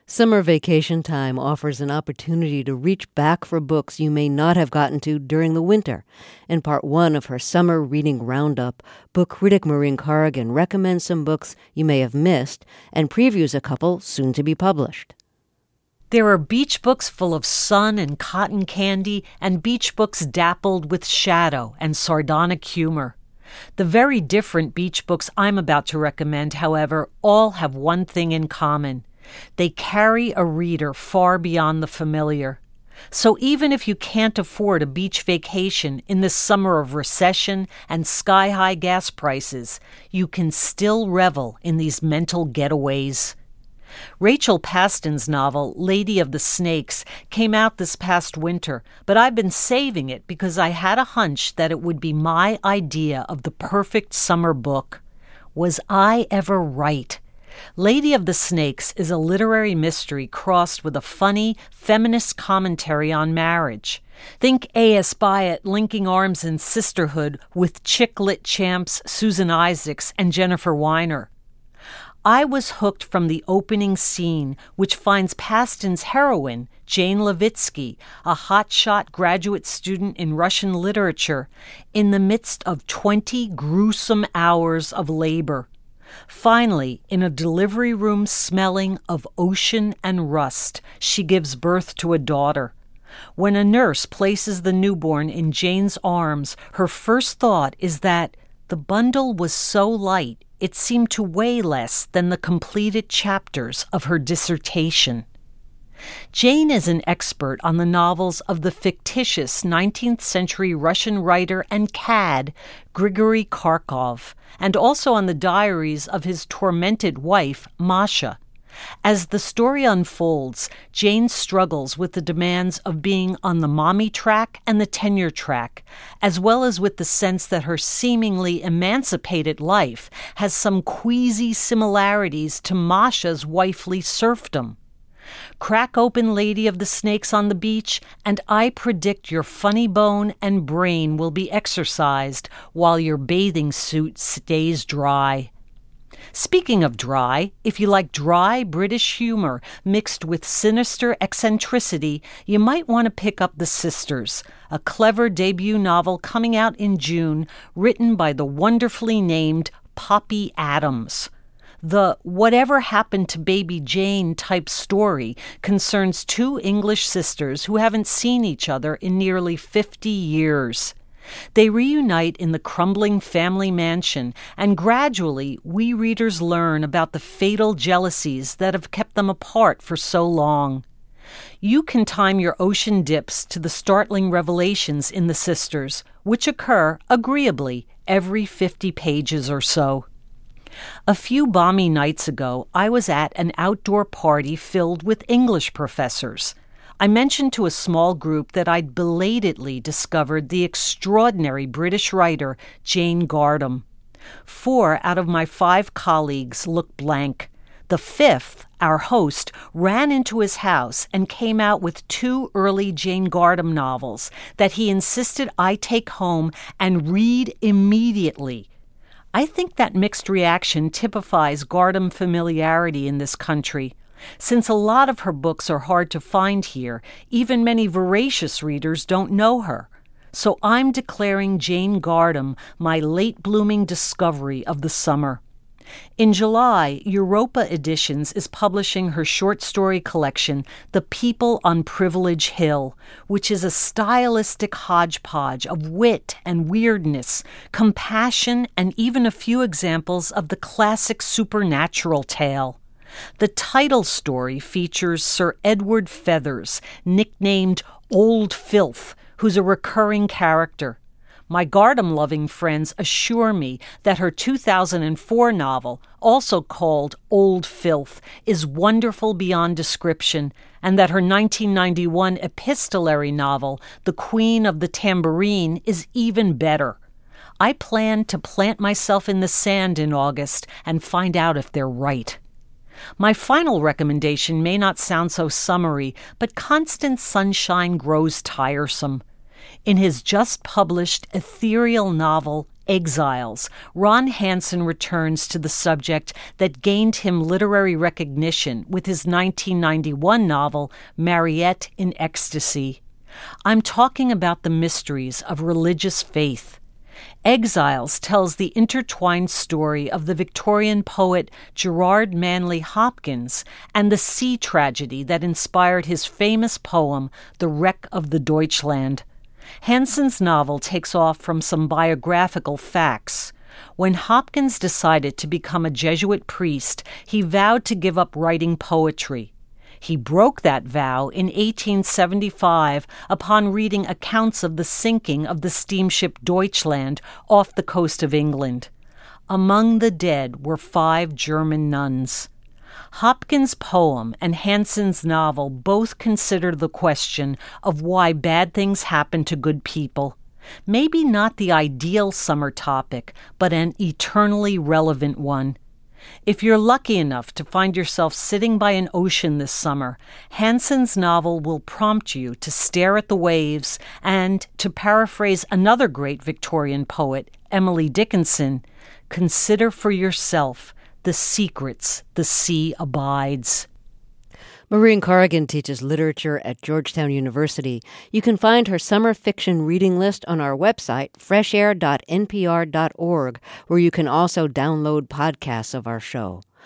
Summer vacation time offers an opportunity to reach back for books you may not have gotten to during the winter. In part one of her summer reading roundup, book critic Maureen Corrigan recommends some books you may have missed and previews a couple soon to be published. There are beach books full of sun and cotton candy, and beach books dappled with shadow and sardonic humor. The very different beach books I'm about to recommend, however, all have one thing in common. They carry a reader far beyond the familiar. So even if you can't afford a beach vacation in this summer of recession and sky-high gas prices, you can still revel in these mental getaways. Rachel Paston's novel, Lady of the Snakes, came out this past winter, but I've been saving it because I had a hunch that it would be my idea of the perfect summer book. Was I ever right? Lady of the Snakes is a literary mystery crossed with a funny, feminist commentary on marriage. Think A.S. Byatt linking arms in sisterhood with chick-lit champs Susan Isaacs and Jennifer Weiner. I was hooked from the opening scene, which finds Paston's heroine, Jane Levitsky, a hotshot graduate student in Russian literature, in the midst of 20 gruesome hours of labor. Finally, in a delivery room smelling of ocean and rust, she gives birth to a daughter. When a nurse places the newborn in Jane's arms, her first thought is that the bundle was so light it seemed to weigh less than the completed chapters of her dissertation. Jane is an expert on the novels of the fictitious 19th century Russian writer and cad Grigory Kharkov, and also on the diaries of his tormented wife, Masha. As the story unfolds, Jane struggles with the demands of being on the mommy track and the tenure track, as well as with the sense that her seemingly emancipated life has some queasy similarities to Masha's wifely serfdom. Crack open Lady of the Snakes on the beach, and I predict your funny bone and brain will be exercised while your bathing suit stays dry. Speaking of dry, if you like dry British humor mixed with sinister eccentricity, you might want to pick up The Sisters, a clever debut novel coming out in June, written by the wonderfully named Poppy Adams. The Whatever Happened to Baby Jane type story concerns two English sisters who haven't seen each other in nearly 50 years. They reunite in the crumbling family mansion, and gradually we readers learn about the fatal jealousies that have kept them apart for so long. You can time your ocean dips to the startling revelations in The Sisters, which occur, agreeably, every 50 pages or so. A few balmy nights ago, I was at an outdoor party filled with English professors. I mentioned to a small group that I'd belatedly discovered the extraordinary British writer Jane Gardam. 4 out of my 5 colleagues looked blank. The 5th, our host, ran into his house and came out with 2 early Jane Gardam novels that he insisted I take home and read immediately. I think that mixed reaction typifies Gardam familiarity in this country. Since a lot of her books are hard to find here, even many voracious readers don't know her. So I'm declaring Jane Gardam my late-blooming discovery of the summer. In July, Europa Editions is publishing her short story collection, The People on Privilege Hill, which is a stylistic hodgepodge of wit and weirdness, compassion, and even a few examples of the classic supernatural tale. The title story features Sir Edward Feathers, nicknamed Old Filth, who's a recurring character. My Gardam-loving friends assure me that her 2004 novel, also called Old Filth, is wonderful beyond description, and that her 1991 epistolary novel, The Queen of the Tambourine, is even better. I plan to plant myself in the sand in August and find out if they're right. My final recommendation may not sound so summery, but Constant Sunshine grows tiresome. In his just-published ethereal novel, Exiles, Ron Hansen returns to the subject that gained him literary recognition with his 1991 novel, Mariette in Ecstasy. I'm talking about the mysteries of religious faith. Exiles tells the intertwined story of the Victorian poet Gerard Manley Hopkins and the sea tragedy that inspired his famous poem, The Wreck of the Deutschland. Hansen's novel takes off from some biographical facts. When Hopkins decided to become a Jesuit priest, he vowed to give up writing poetry. He broke that vow in 1875 upon reading accounts of the sinking of the steamship Deutschland off the coast of England. Among the dead were 5 German nuns. Hopkins' poem and Hansen's novel both consider the question of why bad things happen to good people. Maybe not the ideal summer topic, but an eternally relevant one. If you're lucky enough to find yourself sitting by an ocean this summer, Hansen's novel will prompt you to stare at the waves and, to paraphrase another great Victorian poet, Emily Dickinson, consider for yourself the secrets the sea abides. Maureen Corrigan teaches literature at Georgetown University. You can find her summer fiction reading list on our website, freshair.npr.org, where you can also download podcasts of our show.